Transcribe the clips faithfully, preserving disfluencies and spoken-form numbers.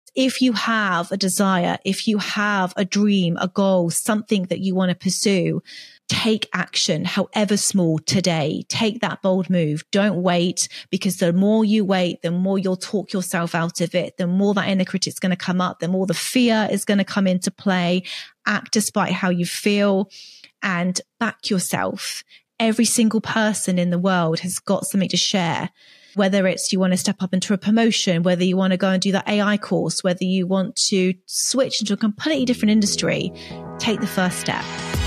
if you have a desire, if you have a dream, a goal, something that you want to pursue, take action, however small, today. Take that bold move. Don't wait, because the more you wait, the more you'll talk yourself out of it, the more that inner critic's going to come up, the more the fear is going to come into play. Act despite how you feel and back yourself. Every single person in the world has got something to share. Whether it's you want to step up into a promotion, whether you want to go and do that A I course, whether you want to switch into a completely different industry, take the first step.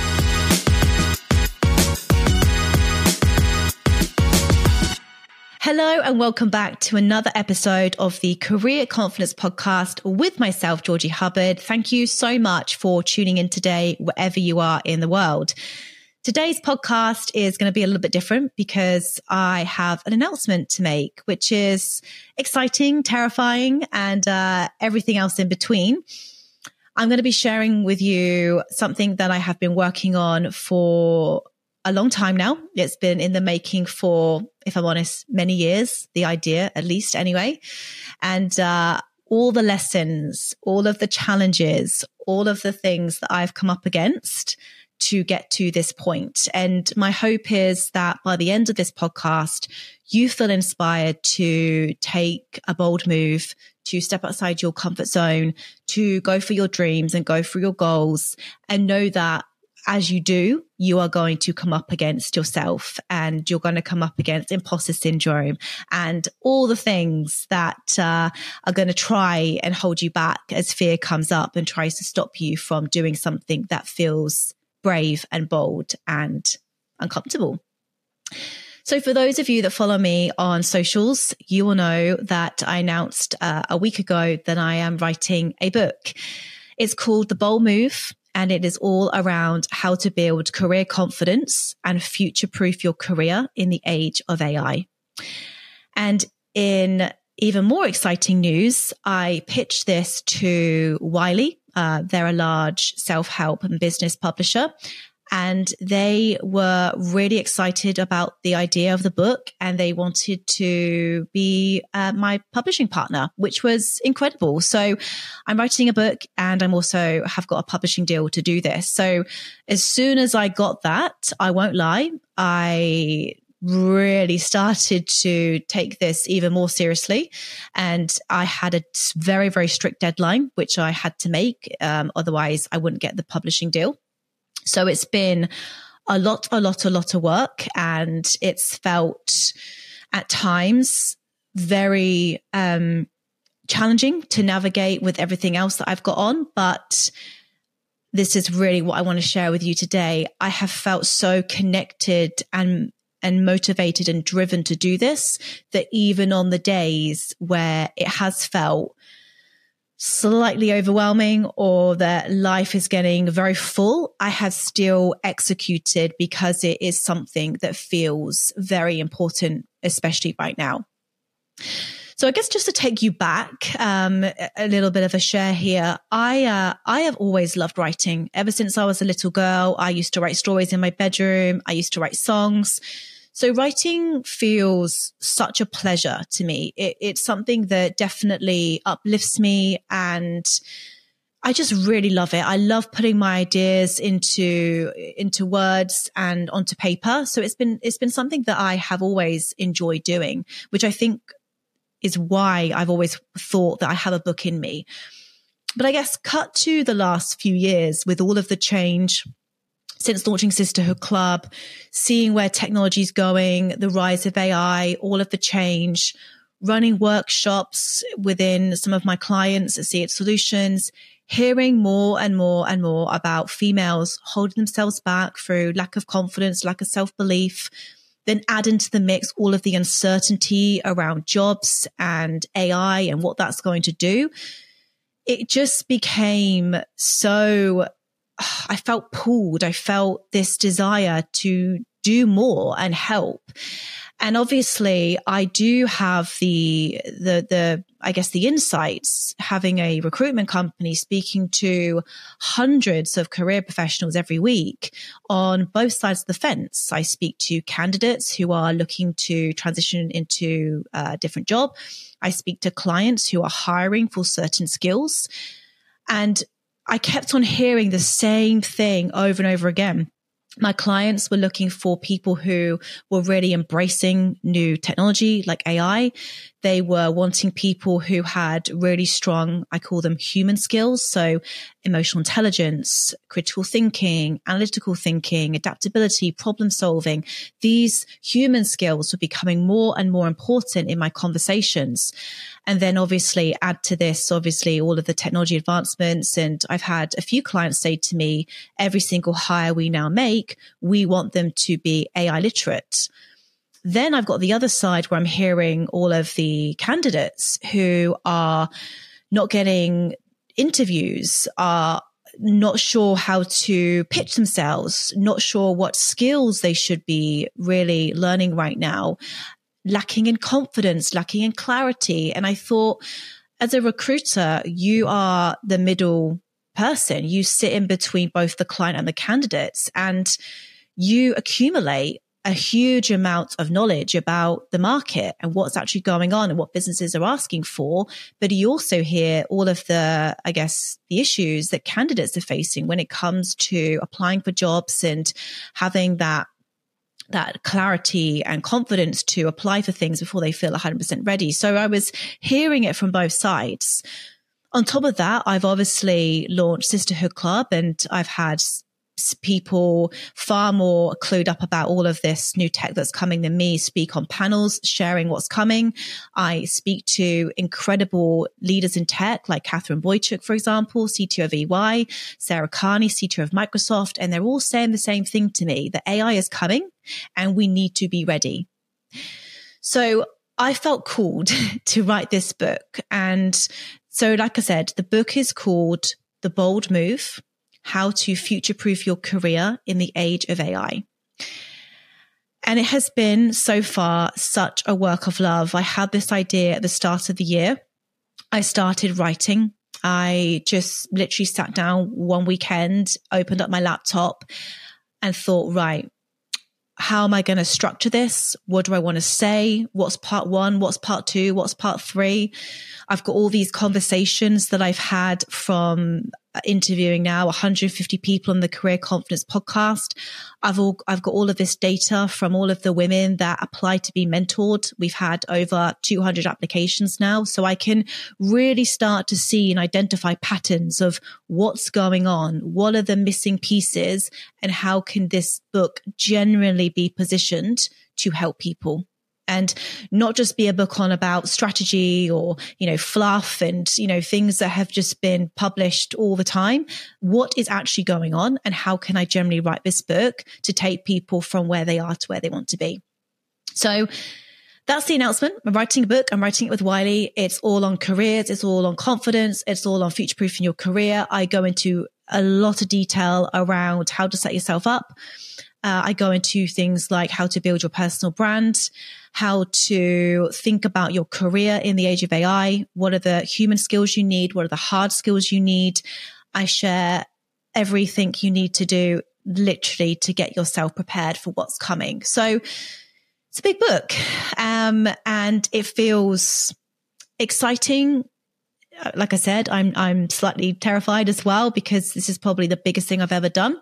Hello and welcome back to another episode of the Career Confidence Podcast with myself, Georgie Hubbard. Thank you so much for tuning in today, wherever you are in the world. Today's podcast is going to be a little bit different because I have an announcement to make, which is exciting, terrifying, and uh, everything else in between. I'm going to be sharing with you something that I have been working on for a long time now. It's been in the making for, if I'm honest, many years, the idea, at least anyway. And uh, all the lessons, all of the challenges, all of the things that I've come up against to get to this point. And my hope is that by the end of this podcast, you feel inspired to take a bold move, to step outside your comfort zone, to go for your dreams and go for your goals, and know that as you do, you are going to come up against yourself, and you're going to come up against imposter syndrome and all the things that uh, are going to try and hold you back as fear comes up and tries to stop you from doing something that feels brave and bold and uncomfortable. So for those of you that follow me on socials, you will know that I announced uh, a week ago that I am writing a book. It's called The Bold Move, and it is all around how to build career confidence and future-proof your career in the age of A I. And in even more exciting news, I pitched this to Wiley. Uh, they're a large self-help and business publisher, and they were really excited about the idea of the book, and they wanted to be uh, my publishing partner, which was incredible. So I'm writing a book, and I'm also have got a publishing deal to do this. So as soon as I got that, I won't lie, I really started to take this even more seriously. And I had a very, very strict deadline, which I had to make. Um, otherwise, I wouldn't get the publishing deal. So it's been a lot, a lot, a lot of work. And it's felt at times very um, challenging to navigate with everything else that I've got on. But this is really what I want to share with you today. I have felt so connected and and motivated and driven to do this, that even on the days where it has felt slightly overwhelming or that life is getting very full, I have still executed because it is something that feels very important, especially right now. So I guess just to take you back, um, a little bit of a share here. I, uh, I have always loved writing. Ever since I was a little girl, I used to write stories in my bedroom. I used to write songs. So writing feels such a pleasure to me. It, it's something that definitely uplifts me, and I just really love it. I love putting my ideas into, into words and onto paper. So it's been, it's been something that I have always enjoyed doing, which I think is why I've always thought that I have a book in me. But I guess cut to the last few years with all of the change since launching Sisterhood Club, seeing where technology is going, the rise of A I, all of the change, running workshops within some of my clients at See It Solutions, hearing more and more and more about females holding themselves back through lack of confidence, lack of self-belief, then add into the mix all of the uncertainty around jobs and A I and what that's going to do. It just became so, I felt pulled. I felt this desire to do more and help. And obviously I do have the, the, the, I guess the insights, having a recruitment company, speaking to hundreds of career professionals every week on both sides of the fence. I speak to candidates who are looking to transition into a different job. I speak to clients who are hiring for certain skills. And I kept on hearing the same thing over and over again. My clients were looking for people who were really embracing new technology like A I. They were wanting people who had really strong, I call them human skills. So emotional intelligence, critical thinking, analytical thinking, adaptability, problem solving. These human skills were becoming more and more important in my conversations. And then obviously add to this, obviously all of the technology advancements. And I've had a few clients say to me, every single hire we now make, we want them to be A I literate. Then I've got the other side where I'm hearing all of the candidates who are not getting interviews, are not sure how to pitch themselves, not sure what skills they should be really learning right now, lacking in confidence, lacking in clarity. And I thought, as a recruiter, you are the middle person. You sit in between both the client and the candidates, and you accumulate a huge amount of knowledge about the market and what's actually going on and what businesses are asking for. But you also hear all of the, I guess, the issues that candidates are facing when it comes to applying for jobs and having that that clarity and confidence to apply for things before they feel one hundred percent ready. So I was hearing it from both sides. On top of that, I've obviously launched Sisterhood Club, and I've had people far more clued up about all of this new tech that's coming than me speak on panels, sharing what's coming. I speak to incredible leaders in tech like Catherine Boychuk, for example, C T O of E Y, Sarah Carney, C T O of Microsoft, and they're all saying the same thing to me, that A I is coming and we need to be ready. So I felt called to write this book. And so, like I said, the book is called The Bold Move: How to Future-Proof Your Career in the Age of A I. And it has been so far such a work of love. I had this idea at the start of the year. I started writing. I just literally sat down one weekend, opened up my laptop and thought, right, how am I going to structure this? What do I want to say? What's part one? What's part two? What's part three? I've got all these conversations that I've had from interviewing now one hundred fifty people on the Career Confidence podcast. I've all, I've got all of this data from all of the women that apply to be mentored. We've had over two hundred applications now. So I can really start to see and identify patterns of what's going on. What are the missing pieces, and how can this book genuinely be positioned to help people? And not just be a book on about strategy or, you know, fluff and, you know, things that have just been published all the time. What is actually going on, and how can I generally write this book to take people from where they are to where they want to be? So that's the announcement. I'm writing a book. I'm writing it with Wiley. It's all on careers. It's all on confidence. It's all on future-proofing your career. I go into a lot of detail around how to set yourself up. Uh, I go into things like how to build your personal brand, how to think about your career in the age of A I. What are the human skills you need? What are the hard skills you need? I share everything you need to do literally to get yourself prepared for what's coming. So it's a big book, um, and it feels exciting. Like I said, I'm I'm slightly terrified as well, because this is probably the biggest thing I've ever done.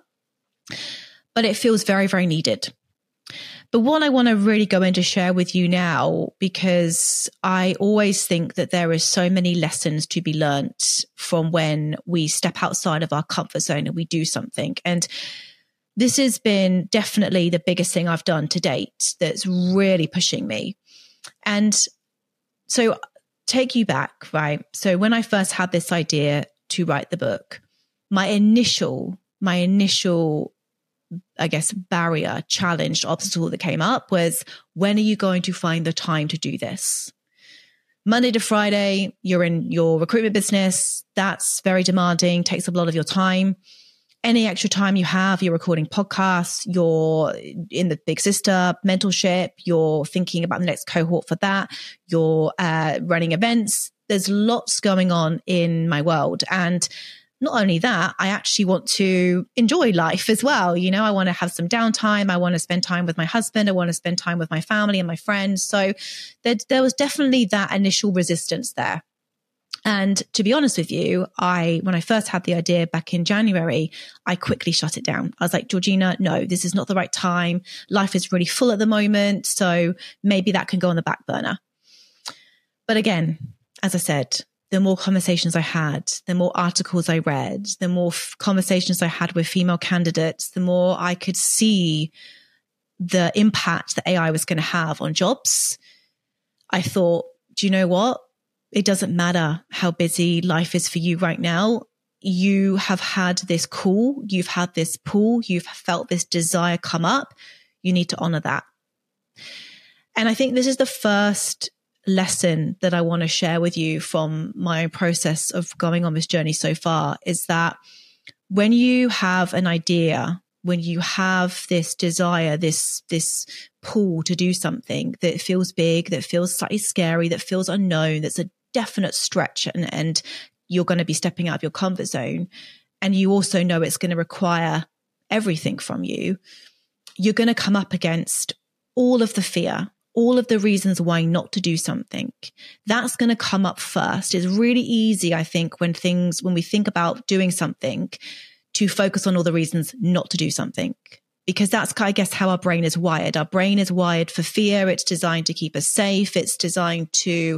But it feels very, very needed. But what I want to really go in to share with you now, because I always think that there is so many lessons to be learnt from when we step outside of our comfort zone and we do something. And this has been definitely the biggest thing I've done to date that's really pushing me. And so take you back, right? So when I first had this idea to write the book, my initial, my initial I guess, barrier, challenge, obstacle that came up was, when are you going to find the time to do this? Monday to Friday, you're in your recruitment business. That's very demanding, takes up a lot of your time. any extra time you have, you're recording podcasts, you're in the Big Sister mentorship, you're thinking about the next cohort for that, you're uh, running events. There's lots going on in my world. And not only that, I actually want to enjoy life as well. You know, I want to have some downtime. I want to spend time with my husband. I want to spend time with my family and my friends. So there, there was definitely that initial resistance there. And to be honest with you, I, when I first had the idea back in January, I quickly shut it down. I was like, Georgina, no, this is not the right time. Life is really full at the moment. So maybe that can go on the back burner. But again, as I said, the more conversations I had, the more articles I read, the more f- conversations I had with female candidates, the more I could see the impact that A I was going to have on jobs. I thought, do you know what? It doesn't matter how busy life is for you right now. You have had this call, you've had this pull, you've felt this desire come up. You need to honor that. And I think this is the first lesson that I want to share with you from my own process of going on this journey so far, is that when you have an idea, when you have this desire, this, this pull to do something that feels big, that feels slightly scary, that feels unknown, that's a definite stretch, and, and you're going to be stepping out of your comfort zone, and you also know it's going to require everything from you, you're going to come up against all of the fear, all of the reasons why not to do something. That's going to come up first. It's really easy, I think, when things, when we think about doing something, to focus on all the reasons not to do something. Because that's, I guess, how our brain is wired. Our brain is wired for fear. It's designed to keep us safe. It's designed to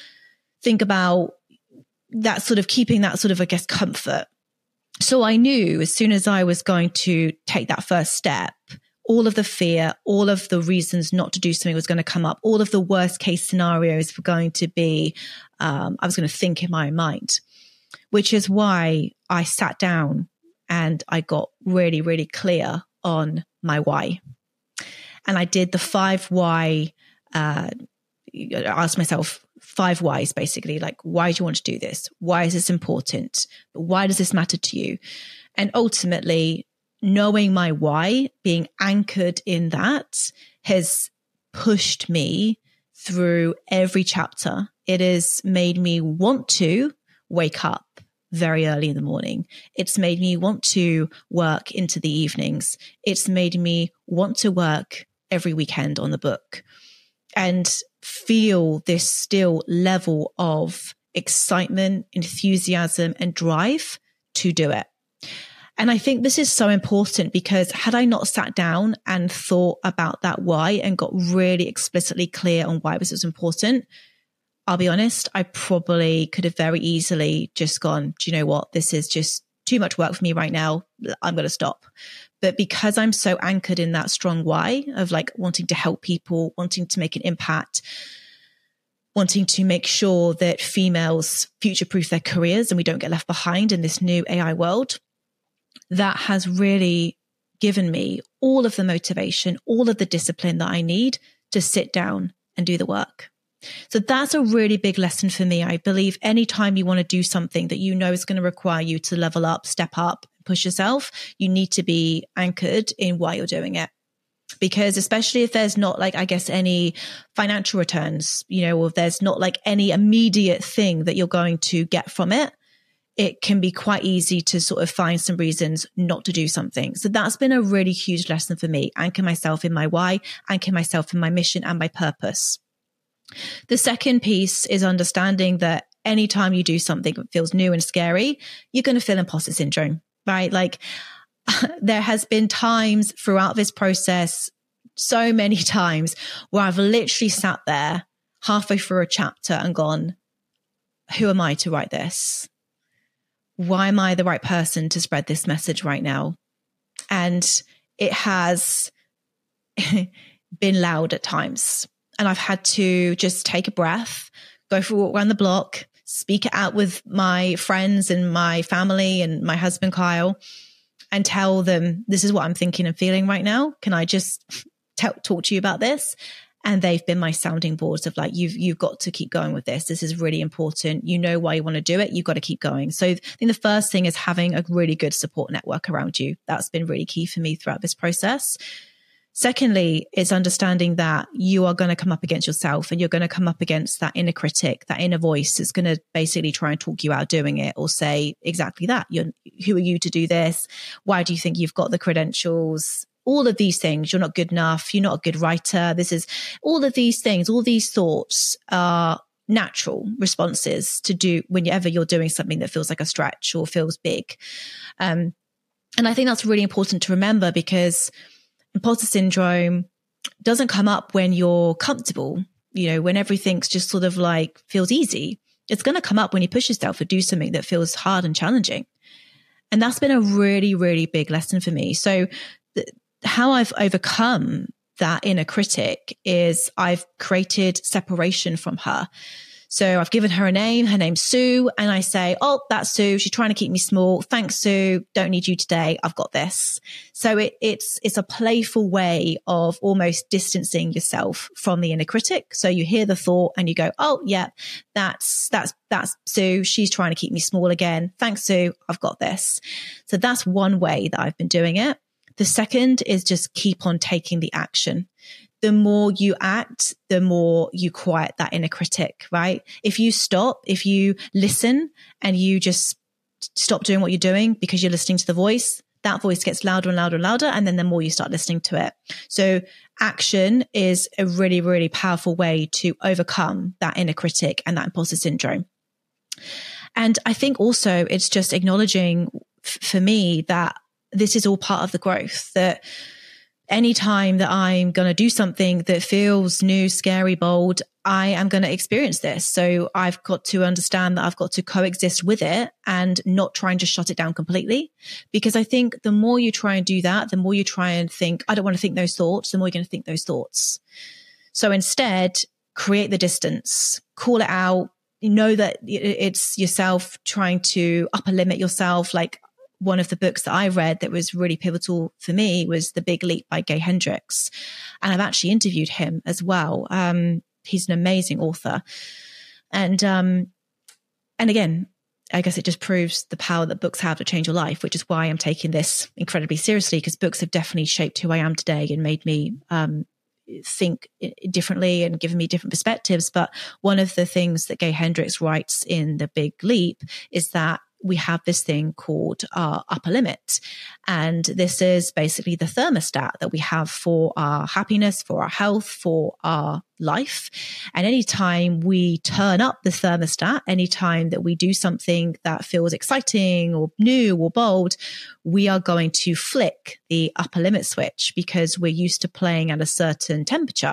think about that sort of keeping that sort of, I guess, comfort. So I knew as soon as I was going to take that first step, all of the fear, all of the reasons not to do something was going to come up. All of the worst case scenarios were going to be, um, I was going to think in my own mind, which is why I sat down and I got really, really clear on my why. And I did the five why, uh, I asked myself five whys, basically, like, why do you want to do this? Why is this important? Why does this matter to you? And ultimately, knowing my why, being anchored in that, has pushed me through every chapter. It has made me want to wake up very early in the morning. It's made me want to work into the evenings. It's made me want to work every weekend on the book and feel this still level of excitement, enthusiasm, and drive to do it. And I think this is so important, because had I not sat down and thought about that why and got really explicitly clear on why this was important, I'll be honest, I probably could have very easily just gone, do you know what? This is just too much work for me right now. I'm going to stop. But because I'm so anchored in that strong why of like wanting to help people, wanting to make an impact, wanting to make sure that females future-proof their careers and we don't get left behind in this new A I world, that has really given me all of the motivation, all of the discipline that I need to sit down and do the work. So that's a really big lesson for me. I believe anytime you want to do something that you know is going to require you to level up, step up, push yourself, you need to be anchored in why you're doing it. Because especially if there's not like, I guess, any financial returns, you know, or if there's not like any immediate thing that you're going to get from it, it can be quite easy to sort of find some reasons not to do something. So that's been a really huge lesson for me. Anchor myself in my why, anchor myself in my mission and my purpose. The second piece is understanding that anytime you do something that feels new and scary, you're going to feel imposter syndrome, right? Like there has been times throughout this process, so many times, where I've literally sat there halfway through a chapter and gone, who am I to write this? Why am I the right person to spread this message right now? And it has been loud at times. And I've had to just take a breath, go for a walk around the block, speak it out with my friends and my family and my husband, Kyle, and tell them, this is what I'm thinking and feeling right now. Can I just t- talk to you about this? And they've been my sounding boards of like, you've, you've got to keep going with this. This is really important. You know why you want to do it. You've got to keep going. So I think the first thing is having a really good support network around you. That's been really key for me throughout this process. Secondly, it's understanding that you are going to come up against yourself and you're going to come up against that inner critic, that inner voice that's going to basically try and talk you out of doing it or say exactly that. You're, who are you to do this? Why do you think you've got the credentials? All of these things, you're not good enough. You're not a good writer. This is all of these things, all these thoughts are natural responses to do whenever you're doing something that feels like a stretch or feels big. Um, and I think that's really important to remember because imposter syndrome doesn't come up when you're comfortable, you know, when everything's just sort of like feels easy. It's going to come up when you push yourself to do something that feels hard and challenging. And that's been a really, really big lesson for me. So th- how I've overcome that inner critic is I've created separation from her. So I've given her a name. Her name's Sue. And I say, oh, that's Sue. She's trying to keep me small. Thanks, Sue. Don't need you today. I've got this. So it, it's, it's a playful way of almost distancing yourself from the inner critic. So you hear the thought and you go, oh, yeah, that's, that's, that's Sue. She's trying to keep me small again. Thanks, Sue. I've got this. So that's one way that I've been doing it. The second is just keep on taking the action. The more you act, the more you quiet that inner critic, right? If you stop, if you listen and you just stop doing what you're doing because you're listening to the voice, that voice gets louder and louder and louder. And then the more you start listening to it. So action is a really, really powerful way to overcome that inner critic and that imposter syndrome. And I think also it's just acknowledging f- for me that this is all part of the growth, that anytime that I'm going to do something that feels new, scary, bold, I am going to experience this. So I've got to understand that I've got to coexist with it and not try and just shut it down completely. Because I think the more you try and do that, the more you try and think, I don't want to think those thoughts, the more you're going to think those thoughts. So instead, create the distance, call it out, know that it's yourself trying to upper limit yourself. Like, one of the books that I read that was really pivotal for me was The Big Leap by Gay Hendricks. And I've actually interviewed him as well. Um, he's an amazing author. And, um, and again, I guess it just proves the power that books have to change your life, which is why I'm taking this incredibly seriously, because books have definitely shaped who I am today and made me, um, think differently and given me different perspectives. But one of the things that Gay Hendricks writes in The Big Leap is that we have this thing called our upper limit. And this is basically the thermostat that we have for our happiness, for our health, for our life. And anytime we turn up the thermostat, anytime that we do something that feels exciting or new or bold, we are going to flick the upper limit switch because we're used to playing at a certain temperature.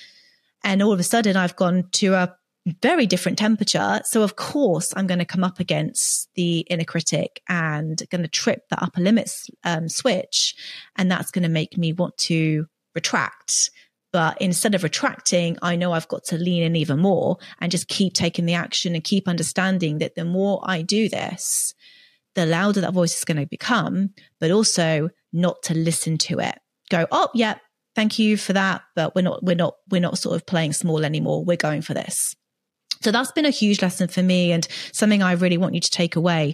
And all of a sudden I've gone to a very different temperature. So of course I'm going to come up against the inner critic and going to trip the upper limits um, switch. And that's going to make me want to retract. But instead of retracting, I know I've got to lean in even more and just keep taking the action and keep understanding that the more I do this, the louder that voice is going to become, but also not to listen to it. Go, oh, yeah, thank you for that. But we're not, we're not, we're not sort of playing small anymore. We're going for this. So that's been a huge lesson for me and something I really want you to take away.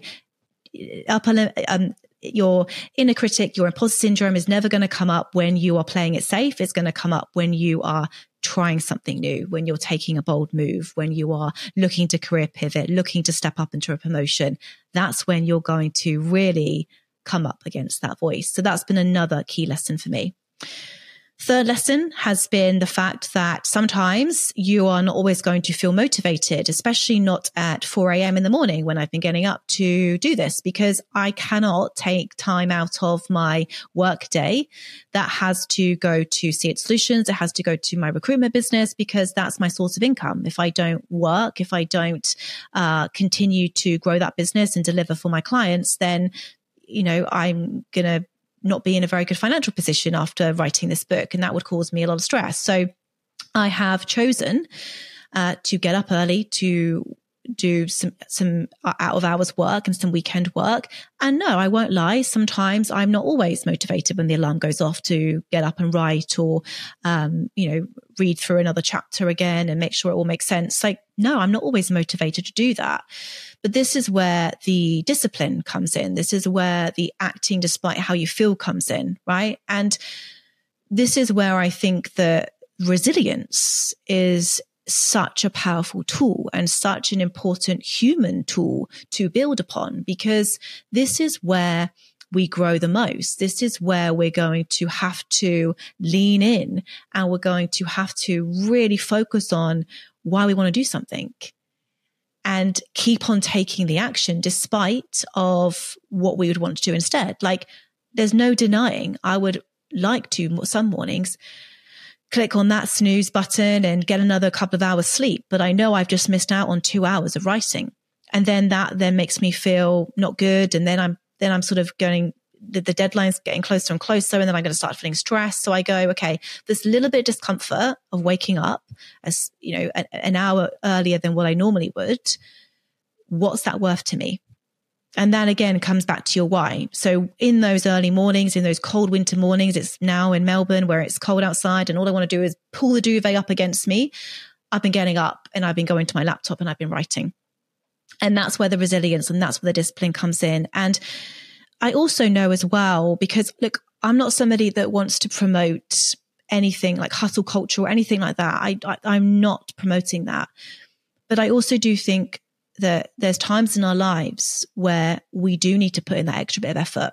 Upper, um, your inner critic, your imposter syndrome is never going to come up when you are playing it safe. It's going to come up when you are trying something new, when you're taking a bold move, when you are looking to career pivot, looking to step up into a promotion. That's when you're going to really come up against that voice. So that's been another key lesson for me. Third lesson has been the fact that sometimes you are not always going to feel motivated, especially not at four a.m. in the morning when I've been getting up to do this, because I cannot take time out of my work day that has to go to See It Solutions. It has to go to my recruitment business because that's my source of income. If I don't work, if I don't uh, continue to grow that business and deliver for my clients, then, you know, I'm going to not be in a very good financial position after writing this book. And that would cause me a lot of stress. So I have chosen uh, to get up early, to do some, some out of hours work and some weekend work. And no, I won't lie. Sometimes I'm not always motivated when the alarm goes off to get up and write or, um, you know, read through another chapter again and make sure it all makes sense. Like, no, I'm not always motivated to do that. But this is where the discipline comes in. This is where the acting despite how you feel comes in, right? And this is where I think that resilience is such a powerful tool and such an important human tool to build upon, because this is where we grow the most. This is where we're going to have to lean in, and we're going to have to really focus on why we want to do something and keep on taking the action despite of what we would want to do instead. Like, there's no denying I would like to some mornings click on that snooze button and get another couple of hours sleep. But I know I've just missed out on two hours of writing. And then that then makes me feel not good. And then I'm, then I'm sort of going, the, the deadline's getting closer and closer. And then I'm going to start feeling stressed. So I go, okay, this little bit of discomfort of waking up as, you know, a, an hour earlier than what I normally would. What's that worth to me? And that again comes back to your why. So in those early mornings, in those cold winter mornings, it's now in Melbourne where it's cold outside and all I want to do is pull the duvet up against me. I've been getting up and I've been going to my laptop and I've been writing. And that's where the resilience and that's where the discipline comes in. And I also know as well, because look, I'm not somebody that wants to promote anything like hustle culture or anything like that. I, I I'm not promoting that. But I also do think that there's times in our lives where we do need to put in that extra bit of effort.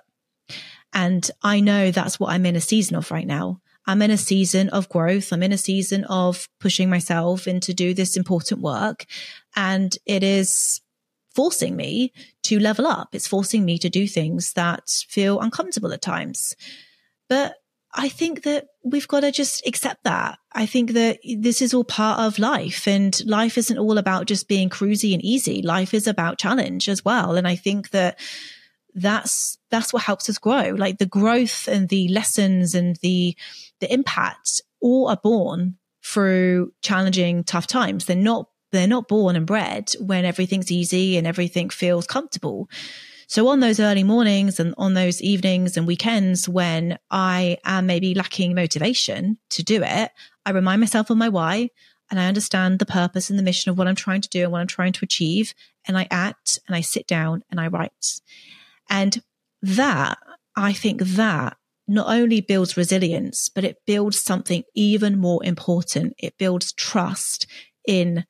And I know that's what I'm in a season of right now. I'm in a season of growth. I'm in a season of pushing myself into do this important work. And it is forcing me to level up. It's forcing me to do things that feel uncomfortable at times. But I think that we've got to just accept that. I think that this is all part of life, and life isn't all about just being cruisy and easy. Life is about challenge as well. And I think that that's, that's what helps us grow. Like the growth and the lessons and the, the impact all are born through challenging, tough times. They're not, they're not born and bred when everything's easy and everything feels comfortable. So on those early mornings and on those evenings and weekends when I am maybe lacking motivation to do it, I remind myself of my why and I understand the purpose and the mission of what I'm trying to do and what I'm trying to achieve. And I act and I sit down and I write. And that, I think that not only builds resilience, but it builds something even more important. It builds trust in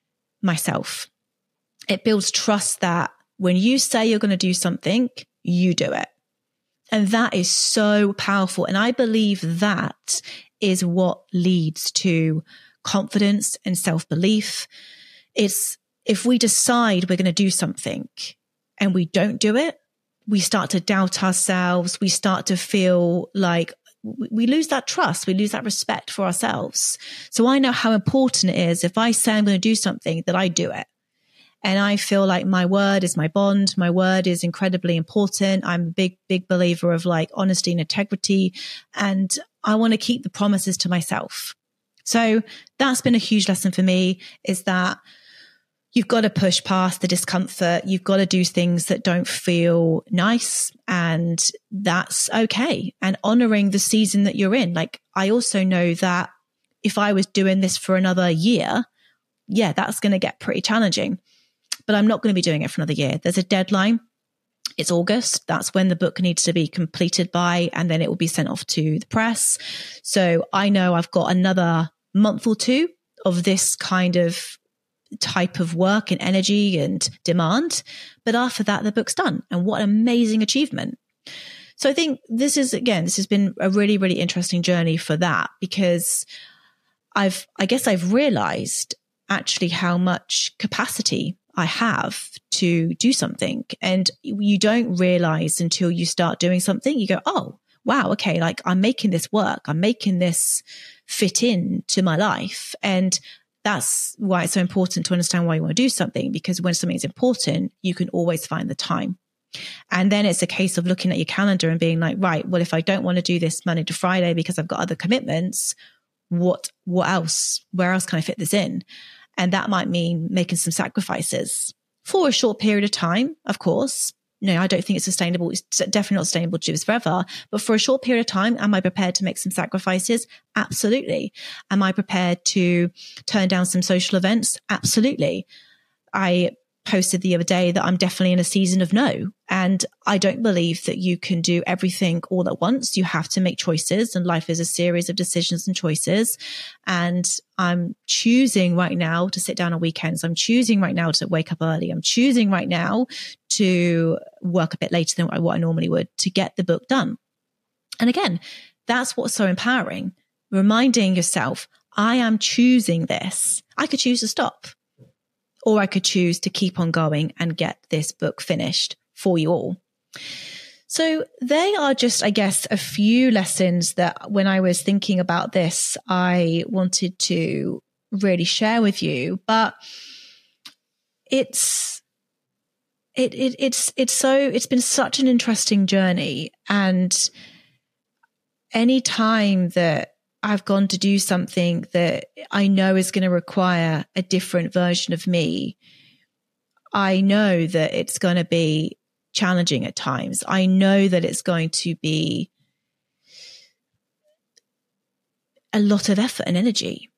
myself. It builds trust that when you say you're going to do something, you do it. And that is so powerful. And I believe that is what leads to confidence and self-belief. It's if we decide we're going to do something and we don't do it, we start to doubt ourselves. We start to feel like we lose that trust. We lose that respect for ourselves. So I know how important it is if I say I'm going to do something that I do it. And I feel like my word is my bond. My word is incredibly important. I'm a big, big believer of like honesty and integrity. And I want to keep the promises to myself. So that's been a huge lesson for me, is that you've got to push past the discomfort. You've got to do things that don't feel nice, and that's okay. And honoring the season that you're in. Like, I also know that if I was doing this for another year, yeah, that's going to get pretty challenging. But I'm not going to be doing it for another year. There's a deadline. It's August. That's when the book needs to be completed by, and then it will be sent off to the press. So I know I've got another month or two of this kind of type of work and energy and demand. But after that, the book's done. And what an amazing achievement. So I think this is, again, this has been a really, really interesting journey for that, because I've, I guess I've realized actually how much capacity I have to do something. And you don't realize until you start doing something, you go, oh, wow, okay, like I'm making this work. I'm making this fit in to my life. And that's why it's so important to understand why you want to do something, because when something is important, you can always find the time. And then it's a case of looking at your calendar and being like, right, well, if I don't want to do this Monday to Friday because I've got other commitments, what, what else, where else can I fit this in? And that might mean making some sacrifices for a short period of time, of course. No, I don't think it's sustainable. It's definitely not sustainable to do this forever. But for a short period of time, am I prepared to make some sacrifices? Absolutely. Am I prepared to turn down some social events? Absolutely. I posted the other day that I'm definitely in a season of no. And I don't believe that you can do everything all at once. You have to make choices, and life is a series of decisions and choices. And I'm choosing right now to sit down on weekends. I'm choosing right now to wake up early. I'm choosing right now to work a bit later than what I normally would to get the book done. And again, that's what's so empowering. Reminding yourself, I am choosing this. I could choose to stop. Or I could choose to keep on going and get this book finished for you all. So they are just, I guess, a few lessons that when I was thinking about this, I wanted to really share with you. But it's, it, it, it's, it's so, it's been such an interesting journey. And any time that I've gone to do something that I know is going to require a different version of me, I know that it's going to be challenging at times. I know that it's going to be a lot of effort and energy.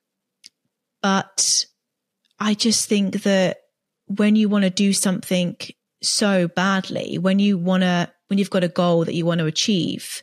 But I just think that when you want to do something so badly, when you want to, when you've got a goal that you want to achieve,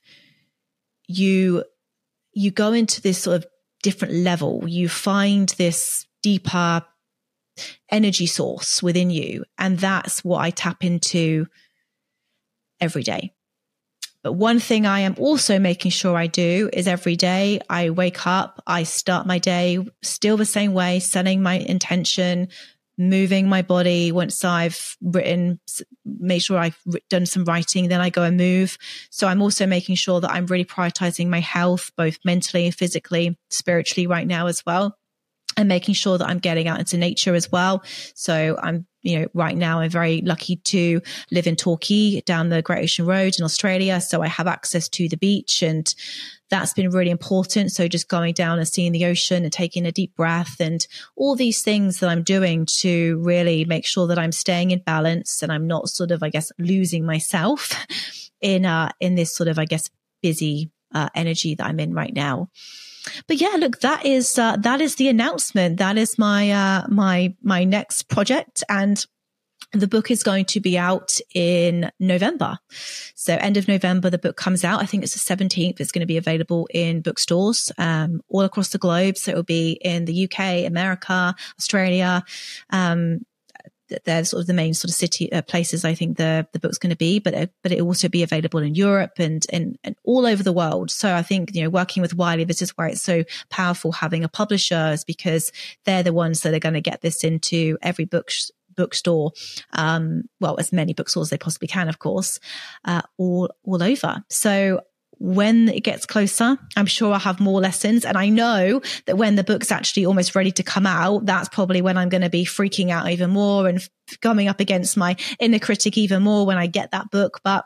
you you go into this sort of different level. You find this deeper energy source within you. And that's what I tap into every day. But one thing I am also making sure I do is every day I wake up, I start my day still the same way, setting my intention, moving my body. Once I've written, make sure I've done some writing, then I go and move. So I'm also making sure that I'm really prioritizing my health, both mentally, physically, spiritually right now as well. And making sure that I'm getting out into nature as well. So I'm, you know, right now I'm very lucky to live in Torquay down the Great Ocean Road in Australia. So I have access to the beach, and that's been really important. So just going down and seeing the ocean and taking a deep breath and all these things that I'm doing to really make sure that I'm staying in balance and I'm not sort of, I guess, losing myself in, uh, in this sort of, I guess, busy, uh, energy that I'm in right now. But yeah, look, that is, uh, that is the announcement. That is my, uh, my, my next project. And the book is going to be out in November. So end of November, the book comes out. I think it's the seventeenth. It's going to be available in bookstores, um, all across the globe. So it will be in the U K, America, Australia, um, they're sort of the main sort of city uh, places I think the the book's going to be, but uh, but it will also be available in Europe and, and and all over the world. So I think, you know, working with Wiley, this is why it's so powerful having a publisher, is because they're the ones that are going to get this into every book bookstore, um, well, as many bookstores as they possibly can, of course, uh, all all over. So when it gets closer, I'm sure I'll have more lessons. And I know that when the book's actually almost ready to come out, that's probably when I'm going to be freaking out even more and coming up against my inner critic even more when I get that book. But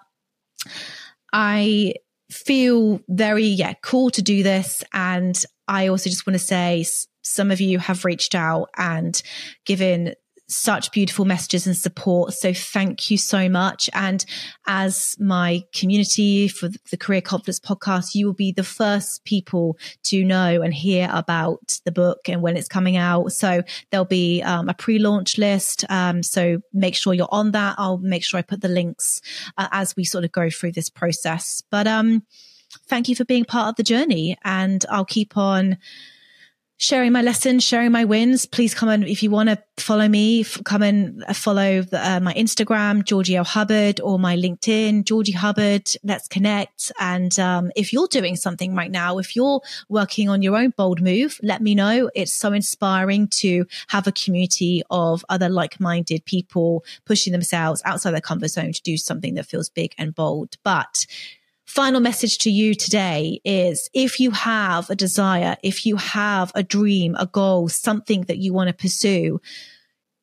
I feel very, yeah, cool to do this. And I also just want to say some of you have reached out and given such beautiful messages and support. So thank you so much. And as my community for the Career Confidence podcast, you will be the first people to know and hear about the book and when it's coming out. So there'll be um, a pre-launch list. Um, so make sure you're on that. I'll make sure I put the links uh, as we sort of go through this process. But um, thank you for being part of the journey, and I'll keep on sharing my lessons, sharing my wins. Please come and, if you want to follow me, f- come and follow the, uh, my Instagram, Georgie L. Hubbard, or my LinkedIn, Georgie Hubbard. Let's connect. And um, if you're doing something right now, if you're working on your own bold move, let me know. It's so inspiring to have a community of other like-minded people pushing themselves outside their comfort zone to do something that feels big and bold. But final message to you today is, if you have a desire, if you have a dream, a goal, something that you want to pursue,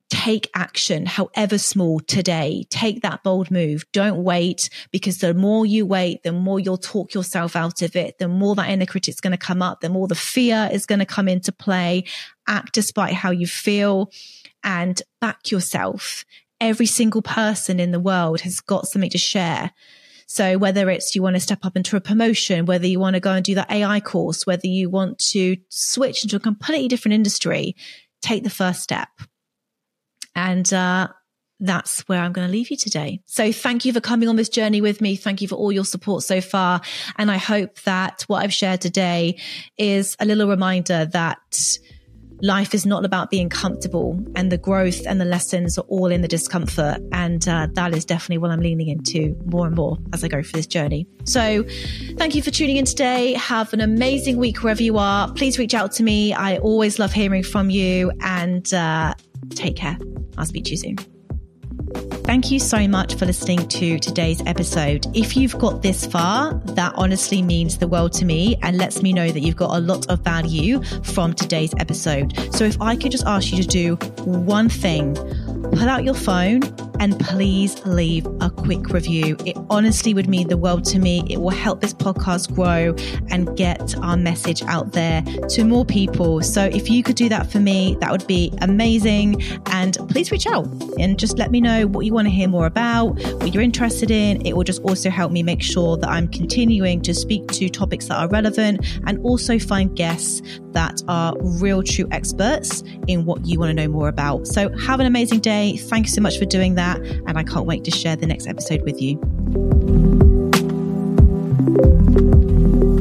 take action, however small, today. Take that bold move. Don't wait, because the more you wait, the more you'll talk yourself out of it. The more that inner critic's going to come up, the more the fear is going to come into play. Act despite how you feel and back yourself. Every single person in the world has got something to share. So whether it's you want to step up into a promotion, whether you want to go and do that A I course, whether you want to switch into a completely different industry, take the first step. And uh, that's where I'm going to leave you today. So thank you for coming on this journey with me. Thank you for all your support so far. And I hope that what I've shared today is a little reminder that life is not about being comfortable, and the growth and the lessons are all in the discomfort. And uh, that is definitely what I'm leaning into more and more as I go through this journey. So thank you for tuning in today. Have an amazing week wherever you are. Please reach out to me. I always love hearing from you, and uh, take care. I'll speak to you soon. Thank you so much for listening to today's episode. If you've got this far, that honestly means the world to me and lets me know that you've got a lot of value from today's episode. So if I could just ask you to do one thing, pull out your phone and please leave a quick review. It honestly would mean the world to me. It will help this podcast grow and get our message out there to more people. So if you could do that for me, that would be amazing. And please reach out and just let me know what you want to hear more about, what you're interested in. It will just also help me make sure that I'm continuing to speak to topics that are relevant and also find guests that are real true experts in what you want to know more about. So have an amazing day. Thank you so much for doing that. And I can't wait to share the next episode with you.